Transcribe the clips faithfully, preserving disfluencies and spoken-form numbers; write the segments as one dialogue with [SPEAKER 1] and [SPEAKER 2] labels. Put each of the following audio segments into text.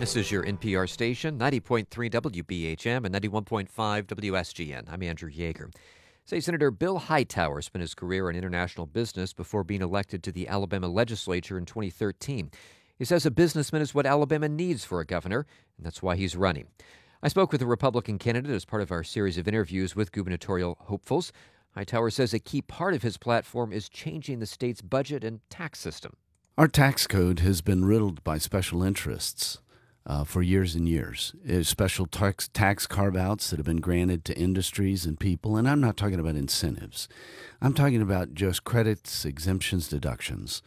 [SPEAKER 1] This is your N P R station, ninety point three W B H M and ninety-one point five W S G N. I'm Andrew Yeager. State Senator Bill Hightower spent his career in international business before being elected to the Alabama legislature in twenty thirteen. He says a businessman is what Alabama needs for a governor, and that's why he's running. I spoke with a Republican candidate as part of our series of interviews with gubernatorial hopefuls. Hightower says a key part of his platform is changing the state's budget and tax system.
[SPEAKER 2] Our tax code has been riddled by special interests uh, for years and years. There's special tax, tax carve-outs that have been granted to industries and people, and I'm not talking about incentives. I'm talking about just credits, exemptions, deductions.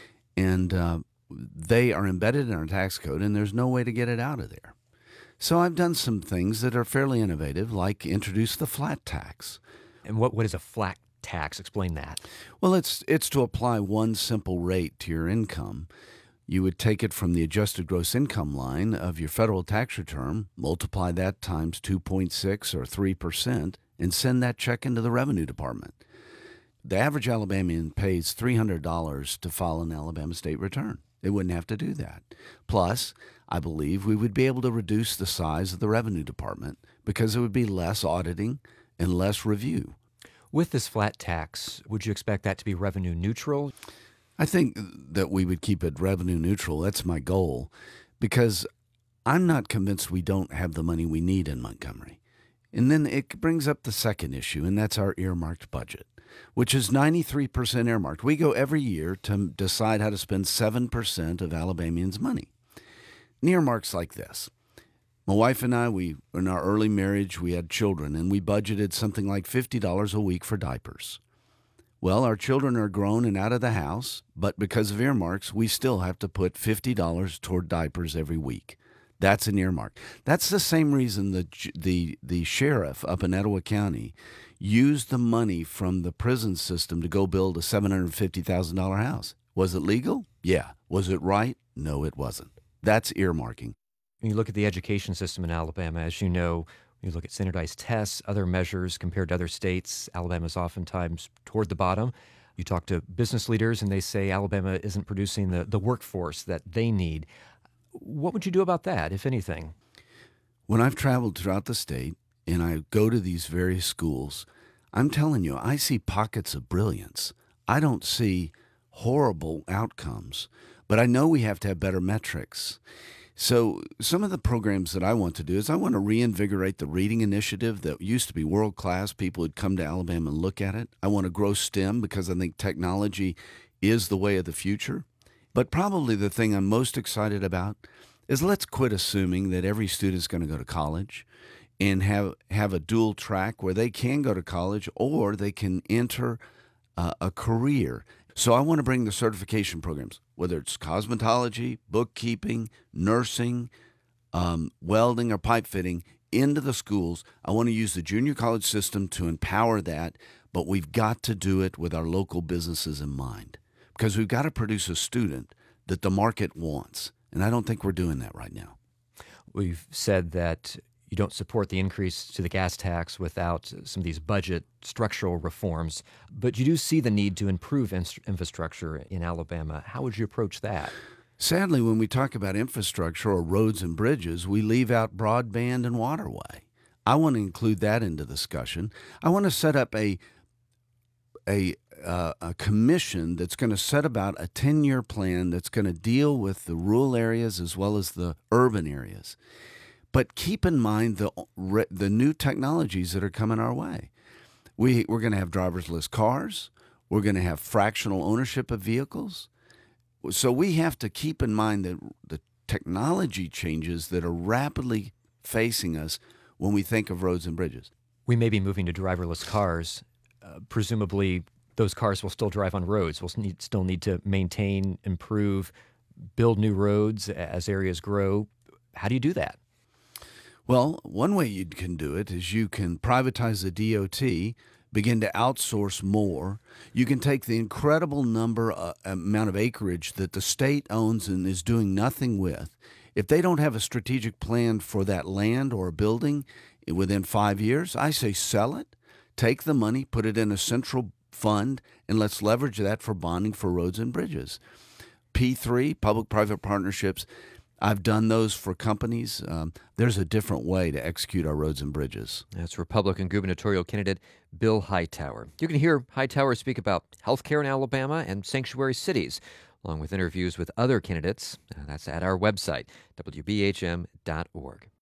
[SPEAKER 2] And uh, they are embedded in our tax code, and there's no way to get it out of there. So I've done some things that are fairly innovative, like introduce the flat tax.
[SPEAKER 1] And what, what is a flat tax? Explain that.
[SPEAKER 2] Well, it's it's to apply one simple rate to your income. You would take it from the adjusted gross income line of your federal tax return, multiply that times two point six or three percent, and send that check into the Revenue Department. The average Alabamian pays three hundred dollars to file an Alabama state return. They wouldn't have to do that. Plus, I believe we would be able to reduce the size of the Revenue Department because it would be less auditing and less review.
[SPEAKER 1] With this flat tax, would you expect that to be revenue neutral?
[SPEAKER 2] I think that we would keep it revenue neutral. That's my goal, because I'm not convinced we don't have the money we need in Montgomery. And then it brings up the second issue, and that's our earmarked budget, which is ninety-three percent earmarked. We go every year to decide how to spend seven percent of Alabamians' money. And earmarks like this. My wife and I, we in our early marriage, we had children, and we budgeted something like fifty dollars a week for diapers. Well, our children are grown and out of the house, but because of earmarks, we still have to put fifty dollars toward diapers every week. That's an earmark. That's the same reason the the the sheriff up in Etowah County used the money from the prison system to go build a seven hundred fifty thousand dollars house. Was it legal? Yeah. Was it right? No, it wasn't. That's earmarking.
[SPEAKER 1] When you look at the education system in Alabama, as you know, you look at standardized tests, other measures compared to other states, Alabama's oftentimes toward the bottom. You talk to business leaders and they say Alabama isn't producing the, the workforce that they need. What would you do about that, if anything?
[SPEAKER 2] When I've traveled throughout the state and I go to these various schools, I'm telling you, I see pockets of brilliance. I don't see horrible outcomes, but I know we have to have better metrics. So some of the programs that I want to do is I want to reinvigorate the reading initiative that used to be world-class. People would come to Alabama and look at it. I want to grow STEM because I think technology is the way of the future. But probably the thing I'm most excited about is let's quit assuming that every student is going to go to college and have, have a dual track where they can go to college or they can enter uh, a career. So I want to bring the certification programs, whether it's cosmetology, bookkeeping, nursing, um, welding, or pipe fitting, into the schools. I want to use the junior college system to empower that, but we've got to do it with our local businesses in mind because we've got to produce a student that the market wants, and I don't think we're doing that right now.
[SPEAKER 1] We've said that you don't support the increase to the gas tax without some of these budget structural reforms, but you do see the need to improve in- infrastructure in Alabama. How would you approach that?
[SPEAKER 2] Sadly, when we talk about infrastructure or roads and bridges, we leave out broadband and waterway. I want to include that into the discussion. I want to set up a a, uh, a commission that's going to set about a ten-year plan that's going to deal with the rural areas as well as the urban areas. But keep in mind the the new technologies that are coming our way. We, we're going to have driverless cars. We're going to have fractional ownership of vehicles. So we have to keep in mind that the technology changes that are rapidly facing us when we think of roads and bridges.
[SPEAKER 1] We may be moving to driverless cars. Uh, presumably, those cars will still drive on roads. We'll need, still need to maintain, improve, build new roads as areas grow. How do you do that?
[SPEAKER 2] Well, one way you can do it is you can privatize the D O T, begin to outsource more. You can take the incredible number, uh, amount of acreage that the state owns and is doing nothing with. If they don't have a strategic plan for that land or a building within five years, I say sell it, take the money, put it in a central fund, and let's leverage that for bonding for roads and bridges. P three, public-private partnerships. I've done those for companies. Um, there's a different way to execute our roads and bridges.
[SPEAKER 1] That's Republican gubernatorial candidate Bill Hightower. You can hear Hightower speak about health care in Alabama and sanctuary cities, along with interviews with other candidates. Uh, That's at our website, W B H M dot org.